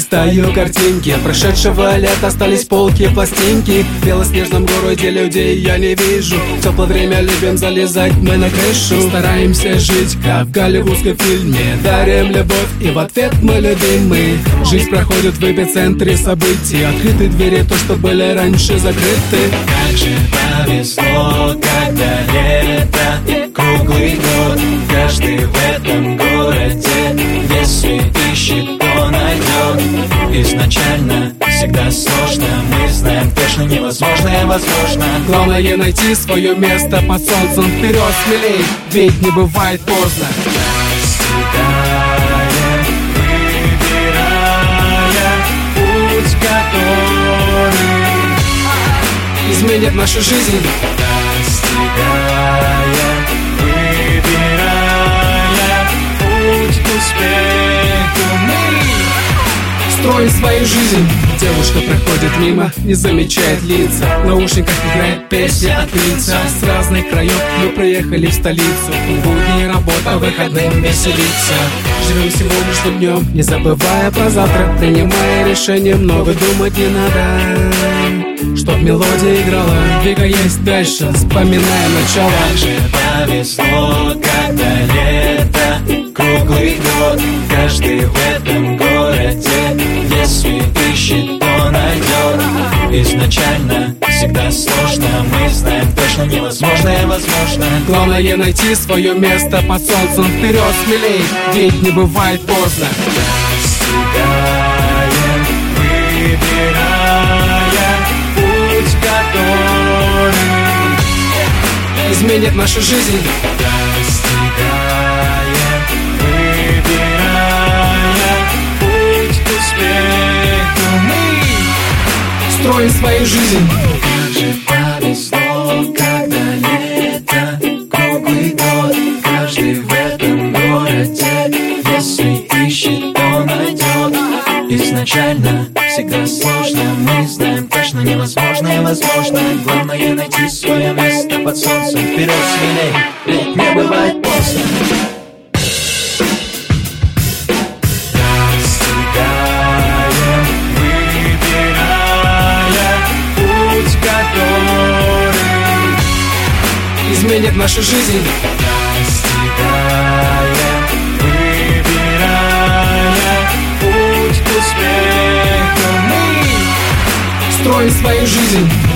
листаю картинки прошедшего лета, остались полки, пластинки. В белоснежном городе людей я не вижу. В теплое время любим залезать мы на крышу. Стараемся жить, как в голливудском фильме. Дарим любовь, и в ответ мы любимы. Жизнь проходит в эпицентре событий. Открыты двери, то, что были раньше закрыты. Как же повезло, когда лето, круглый год. Каждый в этом городе, если ищет, то найдет. Изначально всегда сложно, мы знаем, точно невозможное возможно. Главное найти свое место под солнцем. Вперед, смелей, ведь не бывает поздно. Достигая, выбирая путь, который изменит нашу жизнь. Достигая, выбирая путь к успеху, мы Строим свою жизнь. Девушка проходит мимо, не замечает лица. В наушниках играет песня от лица. С разных краев мы приехали в столицу. В будни работа, выходным веселиться. Живем сегодняшним днем, не забывая про завтра. Принимая решение, много думать не надо. Чтоб мелодия играла, двигаясь дальше, вспоминая начало. Как же повезло, когда лето, круглый год. Каждый в этом городе, если ищет, то найдет. Изначально всегда сложно, мы знаем, точно невозможное возможно. Главное найти свое место под солнцем. Вперед, смелей, ведь не бывает поздно. Достигая, выбирая путь, который изменит нашу жизнь. Достигая, выбирая путь к успеху, мы Строим свою жизнь. как же повезло, когда лето, круглый год. Каждый в этом городе, если ищет, то найдет. Изначально всегда сложно, мы знаем, точно невозможное возможно. Главное найти свое место под солнцем. Вперед, смелей, ведь не бывает поздно. Достигая, выбирая путь, который Изменит нашу жизнь. достигая, выбирая путь к успеху, мы Строим свою жизнь.